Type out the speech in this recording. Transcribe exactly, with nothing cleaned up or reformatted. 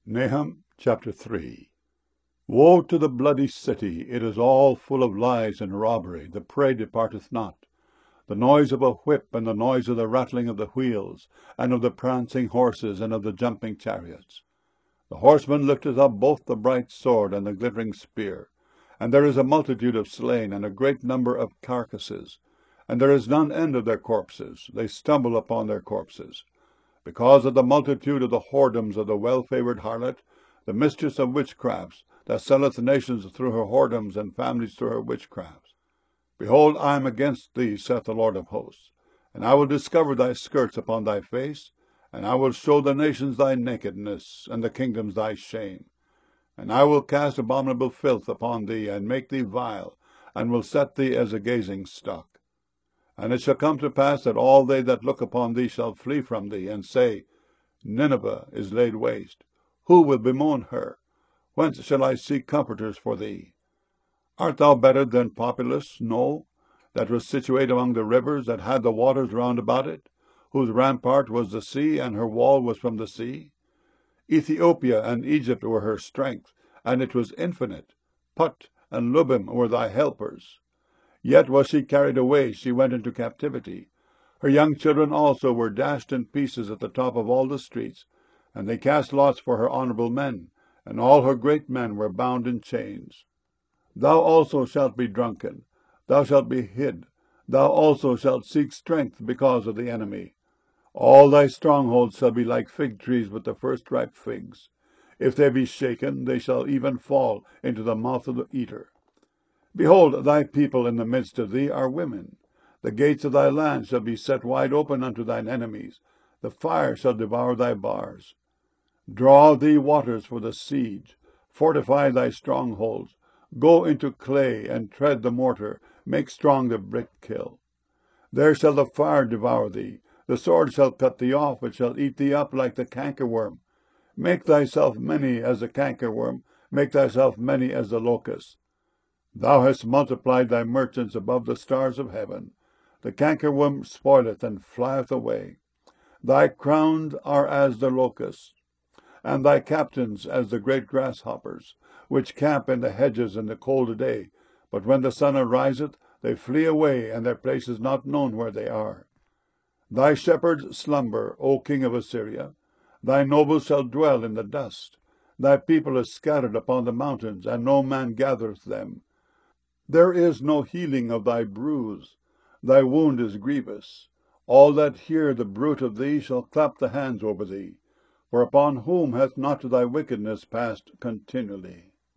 Nahum chapter three. Woe to the bloody city! It is all full of lies and robbery. The prey departeth not. The noise of a whip, and the noise of the rattling of the wheels, and of the prancing horses, and of the jumping chariots. The horseman lifteth up both the bright sword and the glittering spear. And there is a multitude of slain, and a great number of carcasses. And there is none end of their corpses. They stumble upon their corpses. Because of the multitude of the whoredoms of the well-favoured harlot, the mistress of witchcrafts, that selleth nations through her whoredoms, and families through her witchcrafts. Behold, I am against thee, saith the Lord of hosts, and I will discover thy skirts upon thy face, and I will show the nations thy nakedness, and the kingdoms thy shame. And I will cast abominable filth upon thee, and make thee vile, and will set thee as a gazing stock. And it shall come to pass that all they that look upon thee shall flee from thee, and say, Nineveh is laid waste. Who will bemoan her? Whence shall I seek comforters for thee? Art thou better than Populus? No, that was situate among the rivers, that had the waters round about it, whose rampart was the sea, and her wall was from the sea? Ethiopia and Egypt were her strength, and it was infinite. Put and Lubim were thy helpers. Yet was she carried away, she went into captivity. Her young children also were dashed in pieces at the top of all the streets, and they cast lots for her honourable men, and all her great men were bound in chains. Thou also shalt be drunken, thou shalt be hid, thou also shalt seek strength because of the enemy. All thy strongholds shall be like fig trees with the first ripe figs. If they be shaken, they shall even fall into the mouth of the eater. Behold, thy people in the midst of thee are women. The gates of thy land shall be set wide open unto thine enemies. The fire shall devour thy bars. Draw thee waters for the siege. Fortify thy strongholds. Go into clay, and tread the mortar. Make strong the brick kiln. There shall the fire devour thee. The sword shall cut thee off. It shall eat thee up like the cankerworm. Make thyself many as the cankerworm. Make thyself many as the locust. Thou hast multiplied thy merchants above the stars of heaven. The cankerworm spoileth and flieth away. Thy crowns are as the locusts, and thy captains as the great grasshoppers, which camp in the hedges in the cold day. But when the sun ariseth, they flee away, and their place is not known where they are. Thy shepherds slumber, O king of Assyria. Thy nobles shall dwell in the dust. Thy people is scattered upon the mountains, and no man gathereth them. There is no healing of thy bruise. Thy wound is grievous. All that hear the bruit of thee shall clap the hands over thee. For upon whom hath not thy wickedness passed continually?